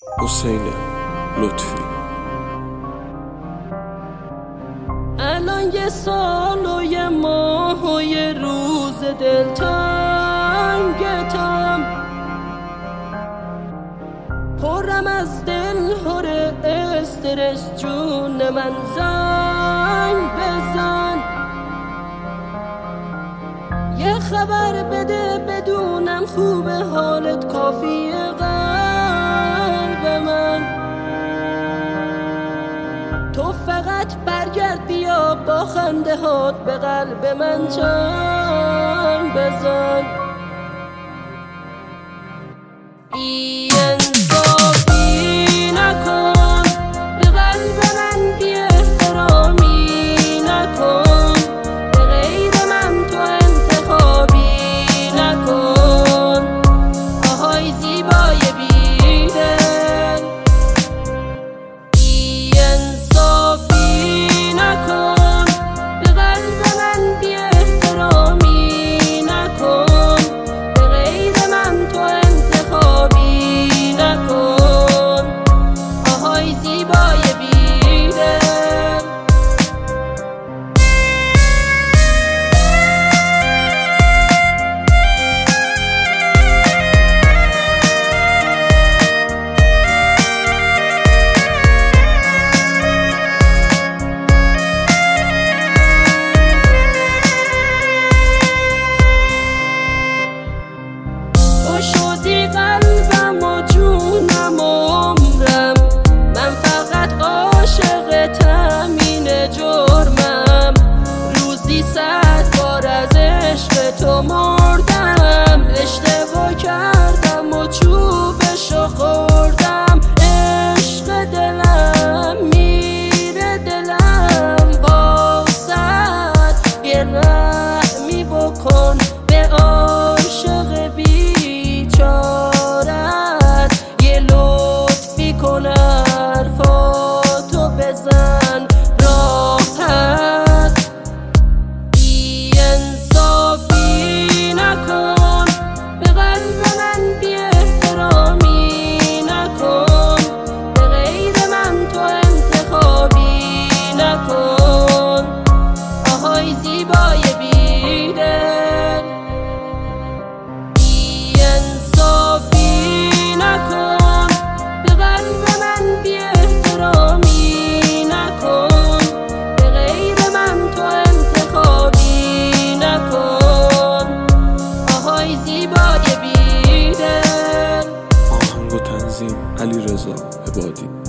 حسین لطفی. الان یه سال و یه ماه و یه روز دلتنگتم، پرم از دل هره استرس، جون من زنگ بزن، یه خبر بده بدونم خوبه حالت، کافیه قلب من. تو فقط برگرد بیا با خنده هات به قلب من چنگ بزن. بی انصافی نکن به قلب من، بی احترامی نکن، به غیر من تو انتخابی نکن. آهای زیبای بیدل، بی انصافی نکن به قلب من، بی احترامی نکن، به غیر من تو انتخابی نکن. آهای زیبای بیدل، تو شدی قلبم و جونم و عمرم، من فقط عاشقتم، اینه جرمم. روزی 100 بار از عشق تو مردم، اشتباه کردم و چوبشو خوردم. عشق دلم میره دلم واسد، یه رحمی بکن به عاشق بیچارت، یه لطفی کن حرفاتو بزن راحت. بی انصافی نکن به قلب من، بی احترامی نکن، به غیر من تو انتخابی نکن. آهای زیبای بیدل، بی انصافی نکن به قلب من، بی احترامی نکن، به غیر من تو انتخابی نکن. آهای زیبای بیدل. آهنگ و تنظیم علیرضا عبادی.